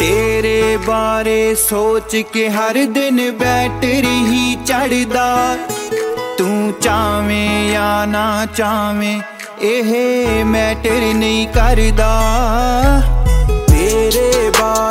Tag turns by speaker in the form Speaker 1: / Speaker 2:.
Speaker 1: तेरे बारे सोच के हर दिन बैटरी ही चढ़दा। तू चावें या ना चावें एह मैटर नहीं करदा। तेरे बारे